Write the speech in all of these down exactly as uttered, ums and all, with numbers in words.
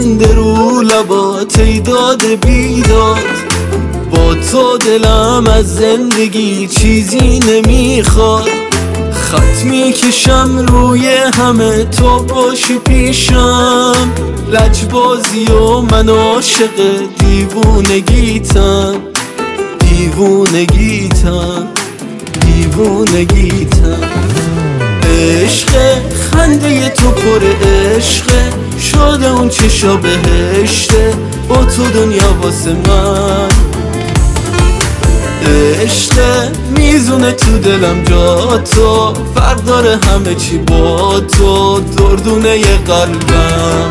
خنده رو لبات ای داد بیداد. با تو دلم از زندگی چیزی نمیخواد. خط میکشم روی همه تو باشی پیشم. لجبازی و من عاشق دیوونگیتم، دیوونگیتم، دیوونگیتم. عشق خنده تو پر عشقه، شده اون چشا بهشته، با تو دنیا واسه من. عشق میزونه تو دلم جا تو، فرق داره همه چی با تو، دردونه قلبم.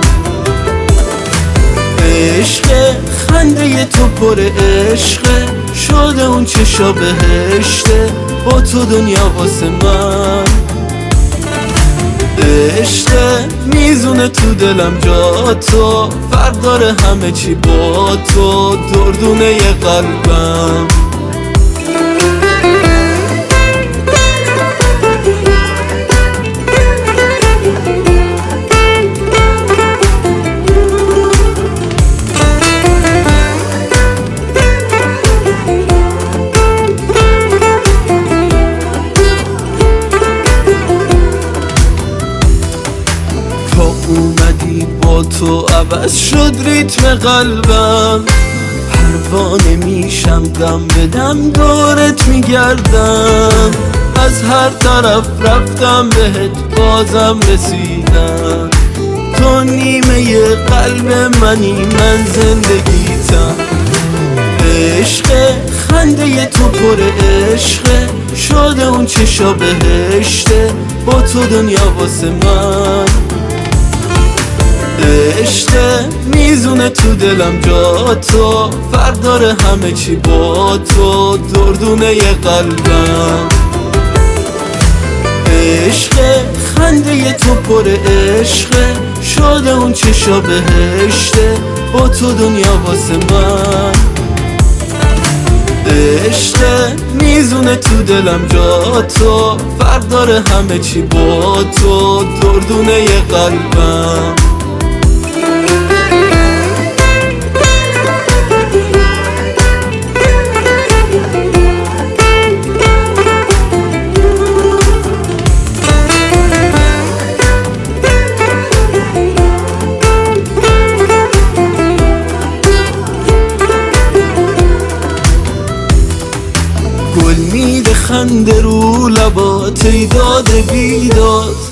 عشق خنده تو پر عشقه، شده اون چشا بهشته، با تو دنیا واسه من. عشق میزونه تو دلم جا تو، فرق داره همه چی با تو، دردونه قلبم. اومدی با تو عوض شد ریتم قلبم. پروانه میشم دم به دم دورت میگردم. از هر طرف رفتم بهت بازم رسیدم. تو نیمه قلب منی من زندگیتم. عشق خنده تو پر عشقه، شده اون چشا بهشته، با تو دنیا واسه من. عشق میزونه تو دلم جا تو، فرق داره همه چی با تو، دردونه قلبم. عشق خنده تو پر عشقه، شده اون چشا بهشته، با تو دنیا واسه من. عشق میزونه تو دلم جا تو، فرق داره همه چی با تو، دردونه قلبم. گل میده خنده رو لبات ای داد بیداد.